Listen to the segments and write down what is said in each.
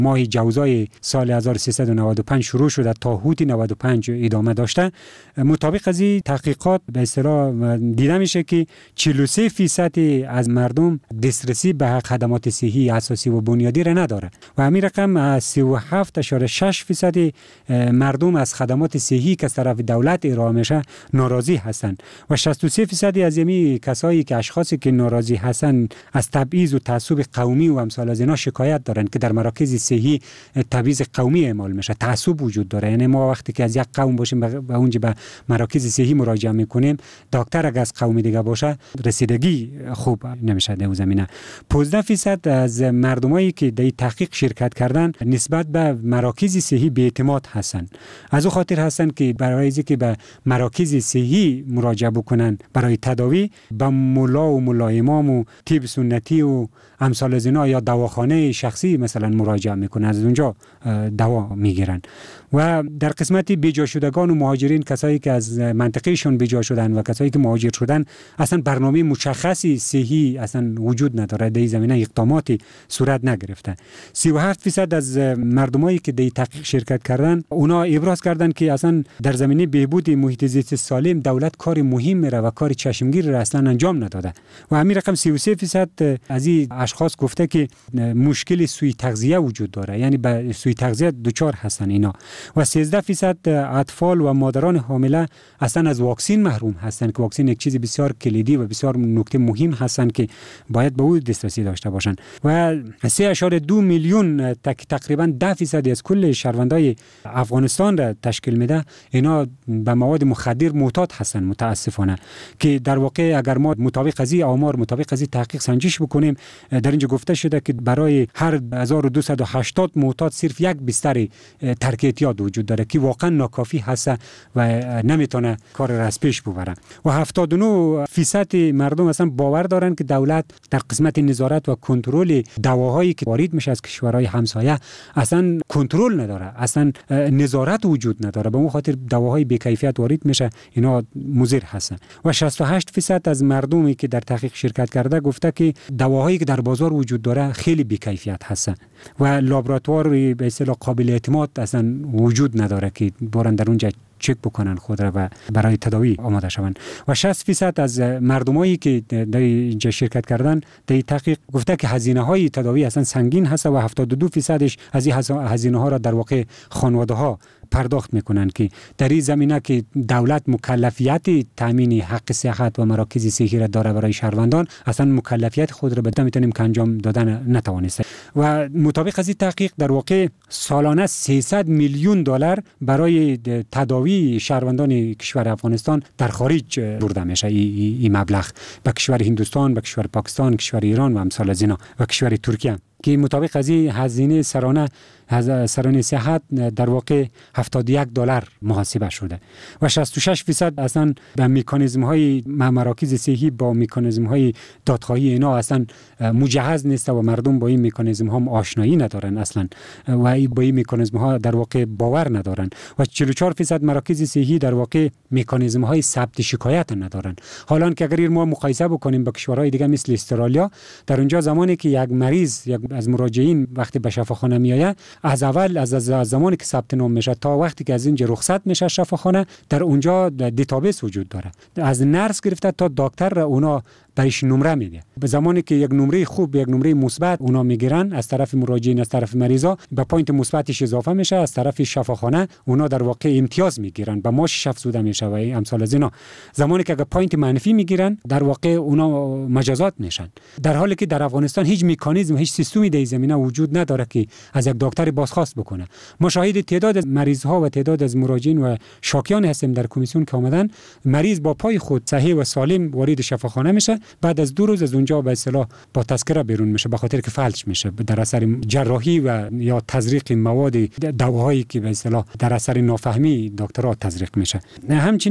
ماه جوزای سال 1395 شروع شده تا هوت 95 ادامه داشته. مطابق از این تحقیقات به اصطلاح دیده میشه که 43% از مردم دسترسی به خدمات صحی اساسی و بنیادی را نداره و همین رقم 37.6% مردم از خدمات صحی که از طرف دولت ارائه میشه ناراضی هستند و 63% از یمی کسایی که اشخاصی که ناراضی هستند از تبعیض و تعصب قومی و امثال از اینا شکایت دارند که در مراکز صحی تبعیض قومی اعمال میشه، تعصب وجود داره. یعنی ما وقتی که از یک قوم باشیم به اونجا به مراکز صحی مراجعه میکنیم، دکتر اگه از قوم دیگه باشه رسیدگی خوب نمیشه در زمینه. 15% از مردمایی که در تحقیق شرکت کردن نسبت به مراکز صحی بی‌اعتماد هستند. از او خاطر هستند که برای اینکه به مراکز صحی مراجعه بکنن برای تداوی به ملا و ملا امام و طب سنتی و امثال از اینا یا دواخانه شخصی مثلا مراجعه میکنن، از اونجا دوا میگیرن. و در قسمت بیجا شدگان و مهاجرین، کسایی که از منطقهشون بیجا شدن و کسایی که مهاجر شدن، اصلا برنامه مشخصی صحی اصلا وجود نداره، در این زمینه اقداماتی صورت نگرفته. 37% از مردمایی که در تحقیق شرکت کردن اونا ابراز کردن که اصلا در زمینه بهبود محیط زیست سالم دولت کار مهم میره و کار چشمگیر را اصلا انجام نداده. و همین رقم 33% از این اشخاص گفته که مشکل سوء تغذیه وجود داره، یعنی به سوء تغذیه دچار هستن اینا. و 13% اطفال و مادران حامله اصلا از واکسین محروم هستند که واکسین یک چیز بسیار کلیدی و بسیار نکته مهم هستند که باید به او دسترسی داشته باشند. و 3.2 میلیون تقریبا 10% از کل شهروندای افغانستان را تشکیل میده، اینا به مواد مخدر معتاد هستند متاسفانه. که در واقع اگر ما مطابق از این آمار، مطابق از این تحقیق سنجش بکنیم، در اینجا گفته شده که برای هر 1280 معتاد صرف یک بستر ترک اعتیاد وجود داره که واقعا ناکافی هست و نمیتونه کار را از پیش ببره. و 79% مردم اصلا باور دارن که دولت در قسمت نظارت و کنترل دواهایی که وارد میشه از کشورهای همسایه اصلا کنترل نداره، اصلا نظارت وجود نداره، به اون خاطر دواهای بی‌کیفیت وارد میشه، اینا مضر هستن. و 68% از مردمی که در تحقیق شرکت کرده گفته که دواهایی که در بازار وجود داره خیلی بی‌کیفیت هستن و لابراتوار به اصطلاح قابل اعتماد اصلا وجود نداره که برن در اونجا چک بکنن خود را و برای تداوی آماده شوند. و 60% از مردمایی که در اینجا شرکت کردن در تحقیق گفته که هزینه‌های تداوی اصلا سنگین هست و 72% از این هزینه‌ها را در واقع خانواده‌ها پرداخت میکنن که در این زمینه که دولت مکلفیت تامین حق صحت و مراکز صحی را داره برای شهروندان، اصلا مکلفیت خود را بده میتونیم که انجام دادن نتوانسته. و مطابق از این تحقیق در واقع سالانه 300 میلیون دلار برای تداوی شهروندان کشور افغانستان در خارج برده میشه. این مبلغ به کشور هندوستان، به کشور پاکستان، کشور ایران و امثال از اینا و کشور ترکیه که مطابق از این هزینه سرانه صحت در واقع 71 دلار محاسبه شده. و 66% اصلا به مکانیزم های مراکز صحی با مکانیزم های دادخواهی اینا اصلا مجهز نیست و مردم با این مکانیزم ها آشنایی ندارن اصلا و با این مکانیزم ها در واقع باور ندارن. و 44% مراکز صحی در واقع مکانیزم های ثبت شکایت ندارن. حالا که اگر ما مقایسه بکنیم با کشورهای دیگه مثل استرالیا، در اونجا زمانی که یک مریض از مراجعین وقتی به شفاخانه میآید، از اول از زمانی که ثبت نام میشه تا وقتی که از اینجا رخصت میشه شفاخانه، در اونجا دیتابیس وجود داره، از نرس گرفته تا دکتر اونا برایش نمره میده. به زمانی که یک نمره خوب، یک نمره مثبت اونا میگیرن از طرف مراجعین، از طرف مریضا، به پوینت مثبتش اضافه میشه، از طرف شفاخانه اونا در واقع امتیاز میگیرن، به ماش افزوده میشه و امثال از اینا. زمانی که اگه پوینت منفی میگیرن در واقع اونا مجازات میشن. در حالی که در افغانستان هیچ مکانیزم، هیچ سیستمی در زمینه وجود نداره که از یک دکتر بازخواست بکنه. ما شاهد تعداد از مریض ها و تعداد از مراجعین و شاکیان هستیم در کمیسیون که آمدن، مریض با پای خود صحیح و سالم وارد شفاخانه میشه، بعد از 2 روز از اونجا به اصطلاح با تذکره بیرون میشه، به خاطر که فلج میشه در اثر جراحی و یا تزریق مواد دواهایی که به اصطلاح در اثر نافهمی دکترها تزریق میشه. همچنین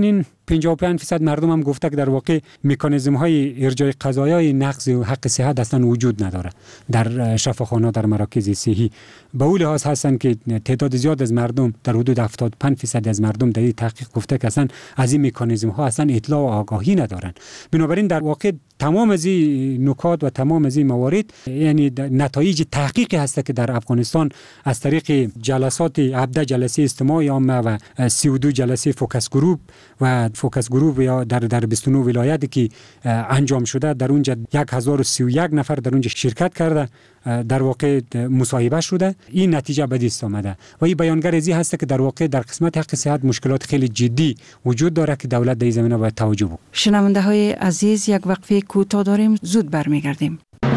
55% مردم هم گفته که در واقع مکانیزم های ارجاع قضایای نقض و حق صحت اصلا وجود نداره در شفاخانه، در مراکز صحی. به اون لحاظ هستن که تعداد زیاد از مردم، در حدود 75% از مردم در این تحقیق گفته که اصلا از این مکانیزم ها اصلا اطلاع و آگاهی ندارن. بنابراین در واقع تمام از این نکات و تمام از این موارد یعنی نتایج تحقیقی هست که در افغانستان از طریق جلسات 17 جلسه استماع عامه و 32 جلسه فوکس گروپ یا در 29 ولایت که انجام شده، در اونجا 1031 نفر در اونجا شرکت کرده، در واقع مصاحبه شده. این نتیجه به دست آمده و این بیانگر ازی هست که در واقع در قسمت حق صحت مشکلات خیلی جدی وجود داره که دولت در این زمینه باید توجه بکنه. شنونده های عزیز، یک وقفه کوتاه داریم، زود برمیگردیم.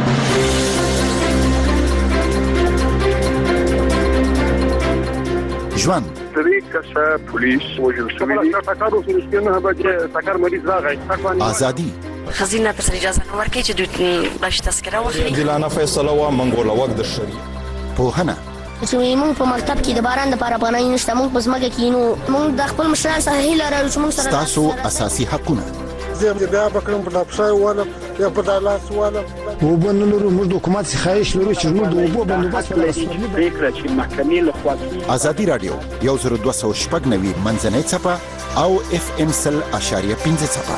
ژوند پولیس وجل آزادی خزینه تر اجازه نو ورکړي چې دوی بلش تذکره واخلي. جلانه فیصله و منګول وګ د شری پوهنه چې موږ په مکتب کې د باران د لپاره پناه نشته، موږ پس مګه کینو، موږ د خپل مشران سره هیله لرو چې موږ سره تاسو اساسي حقونه زه بیا بکرم په لپسای ولا یا په دالاس ولا وبنلو موږ حکومت څخه لرو چې موږ د وبو بندوبست فکر چې محکمې له خوا ازادي رادیو 1290 منځنۍ صفه او FM 100.5 صفه.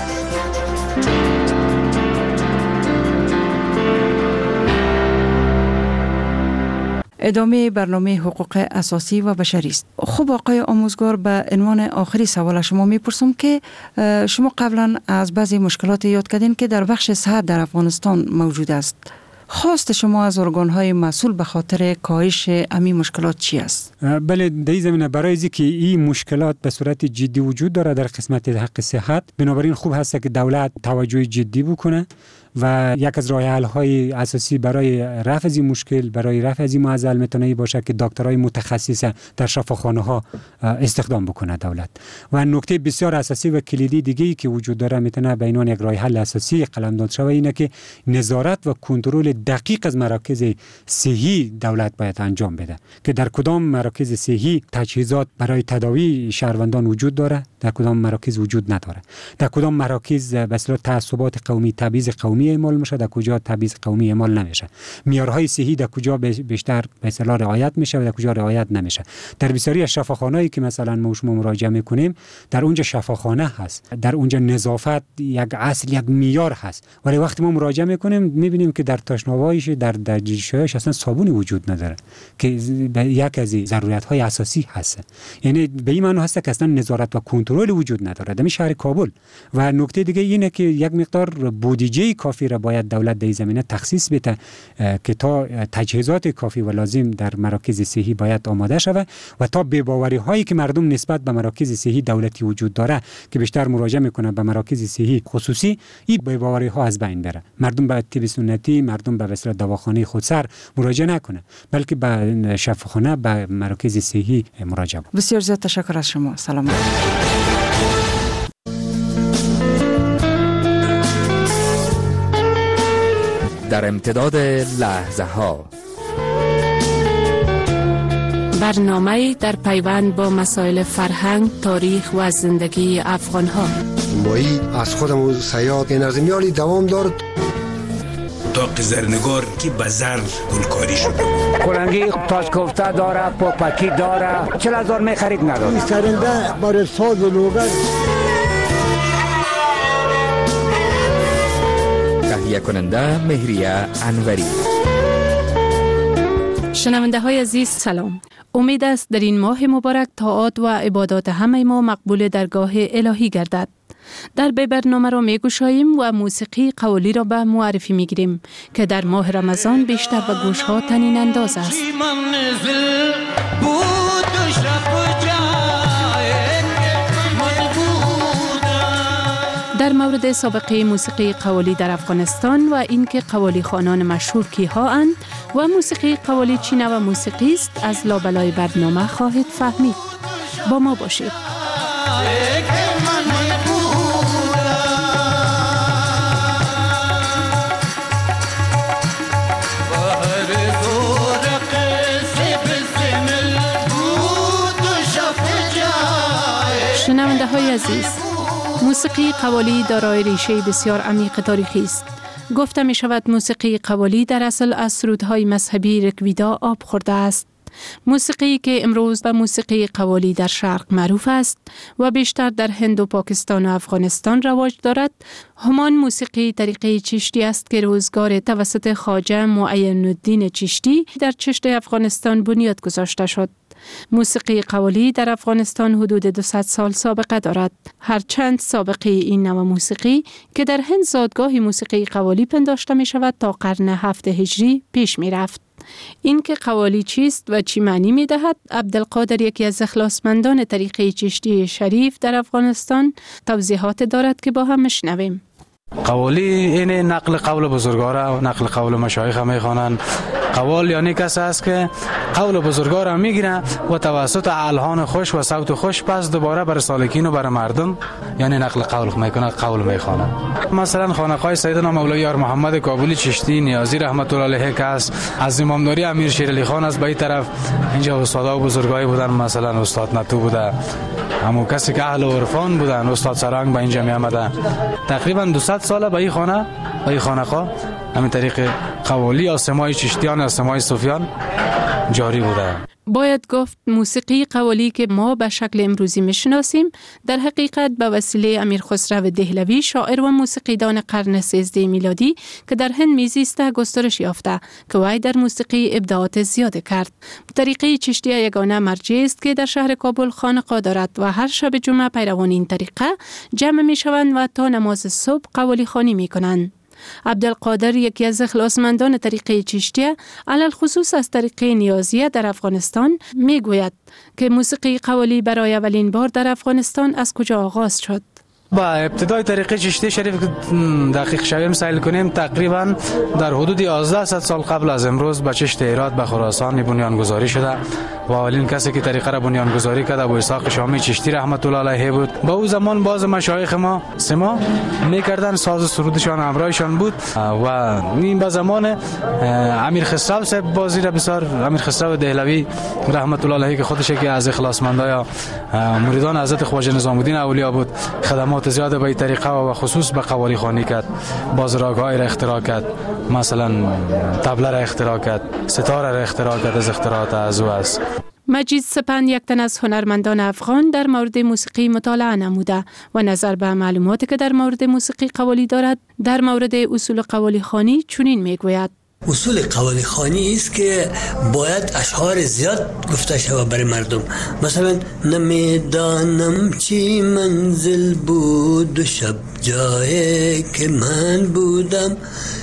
ادامه برنامه حقوق اساسی و بشری است. خب آقای آموزگار، به عنوان آخری سوال شما میپرسم که شما قبلا از بعضی مشکلات یاد کردین که در بخش صحت در افغانستان موجود است. خواست شما از ارگان‌های مسئول به خاطر کاهش همین مشکلات چی است؟ بله، در این زمینه برای اینکه این مشکلات به صورت جدی وجود داره در قسمت حق صحت، بنابراین خوب هست که دولت توجه جدی بکنه و یک از راه حل‌های اساسی برای رفع از این مشکل، برای رفع از این معضل میتونه باشه که دکترای متخصص در شفاخانه‌ها استخدام بکنه دولت. و نکته بسیار اساسی و کلیدی دیگه‌ای که وجود داره میتونه به عنوان یک راه حل اساسی قلمداد شود اینه که نظارت و کنترل دقیق از مراکز صحی دولت باید انجام بده که در کدام مراکز صحی تجهیزات برای تداوی شهروندان وجود داره، در کدام مراکز وجود نداره، در کدام مراکز به اصطلاح تعصبات قومی، تبعیض قومی اعمال میشه، در کجا تبعیض قومی اعمال نمیشه، معیارهای صحی در کجا بیشتر به اصطلاح رعایت میشه و در کجا رعایت نمیشه. در بسیاری از شفاخانه‌ای که مثلا ما شما مراجعه میکنیم، در اونجا شفاخانه هست، در اونجا نظافت یک اصل، یک معیار هست، ولی وقتی ما مراجعه میکنیم میبینیم که در تشنابایش، در جیشهایش اصلا صابونی وجود نداره که یک از ضرورت‌های اساسی هست. یعنی به این معنی هست که اصلا نظارت و کنترل وجود نداره در شهر کابل. و نکته دیگه اینه که یک مقدار بودجه کافی را باید دولت در این زمینه تخصیص بده که تا تجهیزات کافی و لازم در مراکز صحی باید آماده شود و تا بی‌باوری هایی که مردم نسبت به مراکز صحی دولتی وجود داره که بیشتر مراجعه میکنه به مراکز صحی خصوصی، این بی‌باوری ها از بین بره. مردم به طب سنتی، مردم به وسیله دواخانه خودسر مراجعه نکنه، بلکه به شفاخانه، به مراکز صحی مراجعه. بسیار زیاد تشکر از شما. سلام. در امتداد لحظه ها، برنامه در پیوند با مسائل فرهنگ، تاریخ و زندگی افغان ها. مایی از خودم سیاد نظمیالی دوام دارد. اتاق زرنگار که به زر گلکاری شده، کلنگی تاج کوفته داره، پاپکی داره، 40,000 می خرید نداره. سرنده بار ساز و لوگر. تهیه کننده مهریه انوری. شنونده های عزیز سلام. امید است در این ماه مبارک طاعات و عبادات همه ما مقبول درگاه الهی گردد. در به برنامه را می گوشاییم و موسیقی قوالی را به معرفی می گیریم که در ماه رمضان بیشتر به گوش ها طنین انداز است. در مورد سابقه موسیقی قوالی در افغانستان و اینکه قوالی خوانان مشهور کیها اند و موسیقی قوالی چی نوع موسیقی است از لابلای برنامه خواهید فهمید. با ما باشید. شنونده های عزیز، موسیقی قوالی دارای ریشه بسیار عمیق تاریخی است. گفته می شود موسیقی قوالی در اصل از سرودهای مذهبی رکویدا آب خورده است. موسیقی که امروز به موسیقی قوالی در شرق معروف است و بیشتر در هند و پاکستان و افغانستان رواج دارد، همان موسیقی طریقه چشتی است که روزگار توسط خواجه معین الدین چشتی در چشت افغانستان بنیاد گذاشته شد. موسیقی قوالی در افغانستان حدود 200 سال سابقه دارد. هرچند سابقه این نوع موسیقی که در هند زادگاه موسیقی قوالی پنداشته می شود تا قرن 7 هجری پیش می رفت. این که قوالی چیست و چی معنی می دهد، عبدالقادر یکی از اخلاصمندان طریقه چشتی شریف در افغانستان توضیحات دارد که با هم مشنویم. قوالی این نقل قول بزرگوار و نقل قول مشایخ میخوانند. قوال یعنی کسی است که قول بزرگوار را میگیره و توسط الحان خوش و صوت خوش پس دوباره بر سالکین و بر مردم یعنی نقل قول میکنه، قول میخوانه. مثلا خانقاه سیدنا مولوی یار محمد کابلی چشتی نیازی رحمت الله علیه که از امامداری امیر شیر علی خان از به این طرف اینجا استادا و بزرگایی بودن، مثلا استاد نتو بوده، همون کسی که اهل عرفان بودن، استاد سرنگ به اینجا می آمده. تقریبا 200 ساله به این خانه، به این خانقاه همین طریق قوالی یا سماع چشتیان یا سماع صوفیان جاری بوده. باید گفت موسیقی قوالی که ما به شکل امروزی میشناسیم در حقیقت به وسیله امیر خسرو دهلوی شاعر و موسیقیدان قرن 13 میلادی که در هند میزیسته گسترش یافته که وی در موسیقی ابداعات زیاده کرد. طریقه چشتی یگانه مرجع است که در شهر کابل خانقاه دارد و هر شب جمعه پیروان این طریقه جمع میشوند و تا نماز صبح قوالی خوانی میکنند. عبدالقادر یکی از اخلاصمندان طریقه چشتیه علل خصوص از طریقه نیازیه در افغانستان می گوید که موسیقی قوالی برای اولین بار در افغانستان از کجا آغاز شد. با ابتدای طریقه چشتی شریف دقیق شویم سایل کنیم تقریبا در حدود 1100 سال قبل از امروز به چشت هرات به خراسان بنیانگذاری شده و اولین کسی که طریقه را بنیانگذاری کرد ابو اسحاق شامی چشتی رحمت الله علیه بود. با او زمان باز مشایخ ما سما میکردن، ساز سرودشان همراهشان بود و این به زمان امیر خسرو صاحب بازی را بسیار امیر خسرو دهلوی رحمت الله علیه که خودش یکی از اخلاصمندای مریدان حضرت خواجه نظام الدین اولیا بود، خدمات زیاده به این طریقه و خصوص به قوالی خوانی کرد. باز راگ‌های را اختراع کرد، مثلا طبله را اختراع کرد، ستاره را اختراع کرد. از اختراعات از او است. مجید سپند یک تن از هنرمندان افغان در مورد موسیقی مطالعه نموده و نظر به معلوماتی که در مورد موسیقی قوالی دارد در مورد اصول قوالی خوانی چنین میگوید. اصول قوالی خوانی است که باید اشعار زیاد گفته شود برای مردم. مثلا نمیدانم چی منزل بود و شب جایی که من بودم،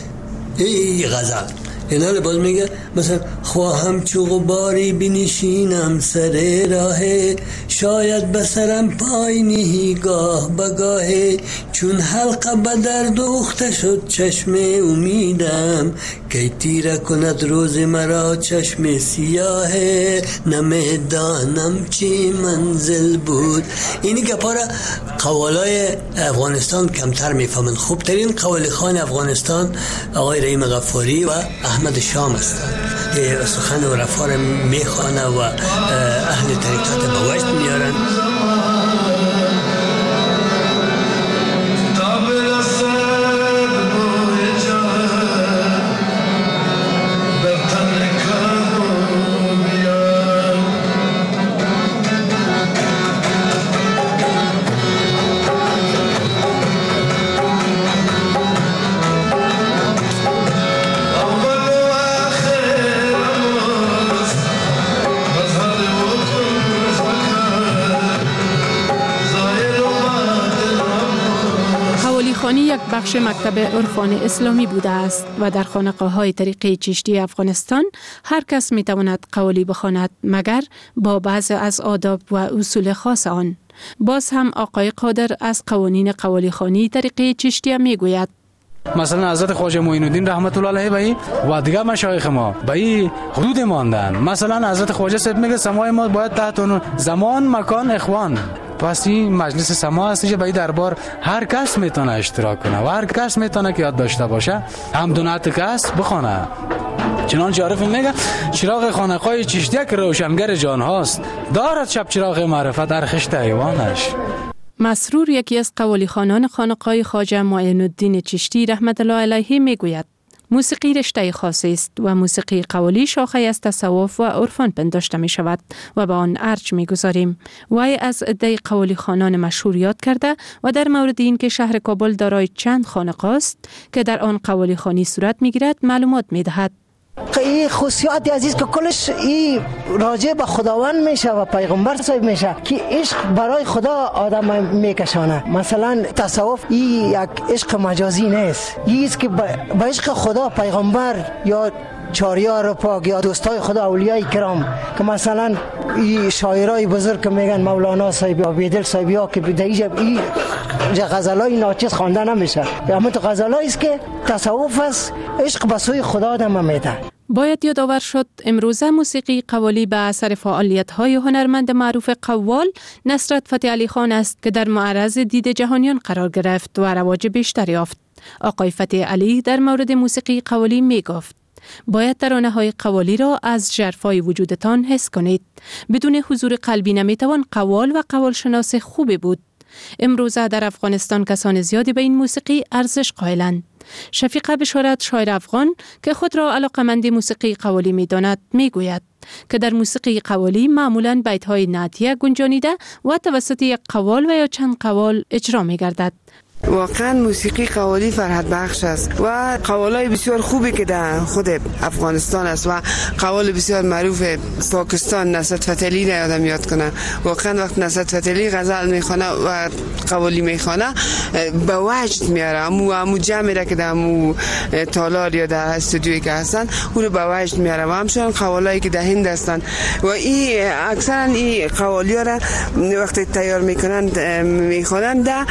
ای غزل. اینا باز میگه مثلا خواهم چو غباری بنشینم سر راه، شاید بسرم پای نهی گاه بگاه، چون حلقه بدر دوخته شد چشم امیدم، که تیره کند روز مرا چشم سیاه، نمیدانم چی منزل بود. اینی که پارا قوالای افغانستان کمتر میفهمند. خوبترین قوالی خوان افغانستان آقای رحیم غفاری و احمد شام هستند که سخن و رفا را میخوانه و اهل طریقت به وجد میارن. یک بخش مکتب عرفان اسلامی بوده است و در خانقاه‌های طریقه چشتی افغانستان هر کس می‌تواند قوالی بخواند مگر با بعضی از آداب و اصول خاص آن. باز هم آقای قادر از قوانین قوالی خوانی طریقه چشتی میگوید. مثلا حضرت خواجه معین الدین رحمت الله علیه بایی و دیگه مشایخ ما بایی حدود ماندن. مثلا حضرت خواجه صاحب میگه سماع ما باید تحت زمان مکان اخوان. پس این مجلس سماع است که به دربار هر کس میتونه اشتراک کنه و هر کس میتونه که یاد داشته باشه هم دونات کس بخونه. چنانچه عارف میگه چراغ خانقاه چشتی که روشنگر جان هاست، دارد شب چراغ معرفت در خشت ایوانش. مسرور یکی از قوالی خوانان خانقاه خواجه معین الدین چشتی رحمت الله علیه میگوید موسیقی رشته خاصی است و موسیقی قوالی شاخه از تصوف و عرفان پنداشته می شود و به آن ارج می گذاریم. وی از عده قوالی خوانان مشهور یاد کرده و در مورد این که شهر کابل دارای چند خانقاه است که در آن قوالی خوانی صورت می گیرد معلومات می دهد. این خصوصیات عزیز که کلش این راجع به خداوند میشه و پیغمبر صاحب میشه که عشق برای خدا آدم میکشانه. مثلا تصوف این یک عشق مجازی نیست، این است که به عشق خدا، پیغمبر یا چاریار پاک یا دوستای خدا اولیای کرام که مثلا این شاعرای بزرگ که میگن مولانا صاحب یا بیدل صاحب یا که بدایج این غزلای ناچیز خوانده نمیشه، اما تو غزلایی است که تصوف است، عشق به سوی خدا آدم میده. باید یادآور شد امروزه موسیقی قوالی به اثر فعالیت‌های هنرمند معروف قوال نصرت فتحی علی خان است که در معرض دید جهانیان قرار گرفت و رواج بیشتری یافت. آقای فتحی علی در مورد موسیقی قوالی می گفت باید ترانه‌های قوالی را از ژرفای وجودتان حس کنید. بدون حضور قلبی نمیتوان قوال و قوال شناس خوبی بود. امروزه در افغانستان کسان زیادی به این موسیقی ارزش قائلند. شفیقه بشارت شاعر افغان که خود را علاقه‌مند موسیقی قوالی می‌داند میگوید که در موسیقی قوالی معمولاً بیت‌های نعتیه گنجانیده و توسط یک قوال و یا چند قوال اجرا می‌گردد. واقعا موسیقی قوالی فرحت بخش است و قوالای بسیار خوبی که در خود افغانستان است و قوال بسیار معروف پاکستان نصرت فتحی علی را آدم یاد کنه. واقعا وقت نصرت فتحی علی غزل میخونه و قوالی میخونه به وجد میاره، امو جمعی را که در امو تالار یا در استودیویی که هستن اون رو به وجد میاره و همچنان قوالایی که در هند هستن و این اکثرا این قوالی ها را وقتی تیار میکنن میخونن در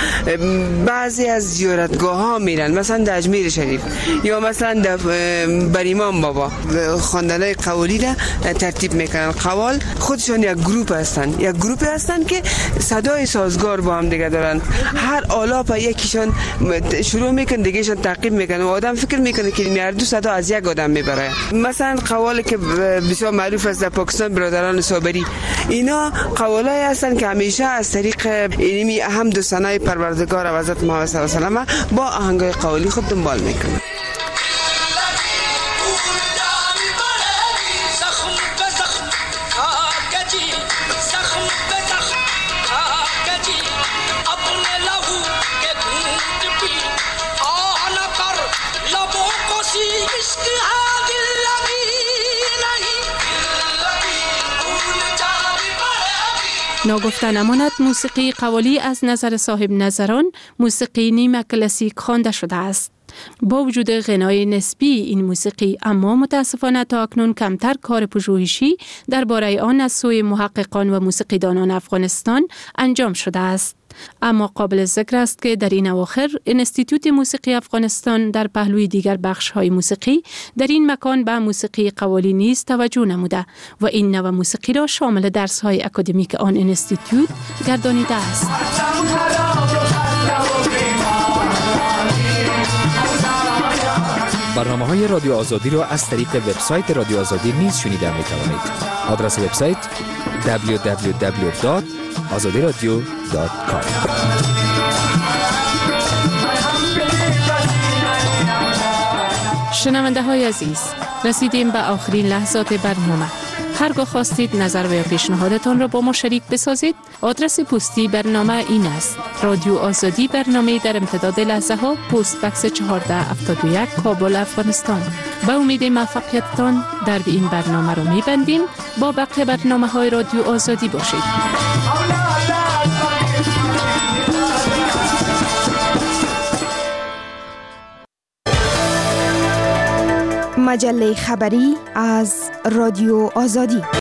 بعضی از زیارتگاه ها میرن، مثلا در اجمیر شریف یا مثلا در بریمان بابا خواندنای قوالی را ترتیب میکنن. قوال خودشان یک گروپ هستن که صدای سازگار با هم دیگه دارن، هر آلاپ یکیشان شروع میکنه دیگهشان تعقیب میکنه و آدم فکر میکنه که این هر دو صدا از یک آدم میبره. مثلا قوالی که بسیار معروف است در پاکستان برادران صابری، اینا قوالای هستن که همیشه از طریق علمی حمد و ثنای پروردگار و حضرت محمد صلی الله علیه و سلم با آهنگای قوالی خود دنبال میکنه. ناگفته نماند موسیقی قوالی از نظر صاحب نظران موسیقی نیمه کلاسیک خوانده شده است. با وجود غنای نسبی این موسیقی اما متاسفانه تا اکنون کمتر کار پژوهشی درباره آن از سوی محققان و موسیقیدانان افغانستان انجام شده است. اما قابل ذکر است که در این اواخر انستیتوت موسیقی افغانستان در پهلوی دیگر بخش‌های موسیقی در این مکان به موسیقی قوالی نیز توجه نموده و این نوع موسیقی را شامل درس‌های اکادمیک آن انستیتوت گردانیده است. برنامه‌های رادیو آزادی را از طریق وبسایت رادیو آزادی نیز شنیده می‌توانید. آدرس وبسایت www.azadiradio.com. شنونده های عزیز، رسیدیم به آخرین لحظات برنامه. هرگاه خواستید نظر و یا پیشنهادتان را با ما شریک بسازید، آدرس پستی برنامه این است: رادیو آزادی، برنامه در امتداد لحظه ها، پست بکس 1471 کابل افغانستان. با امید موفقیتتان در این برنامه را می‌بندیم. با بقیه برنامه‌های رادیو آزادی باشید. مجله خبری از رادیو آزادی.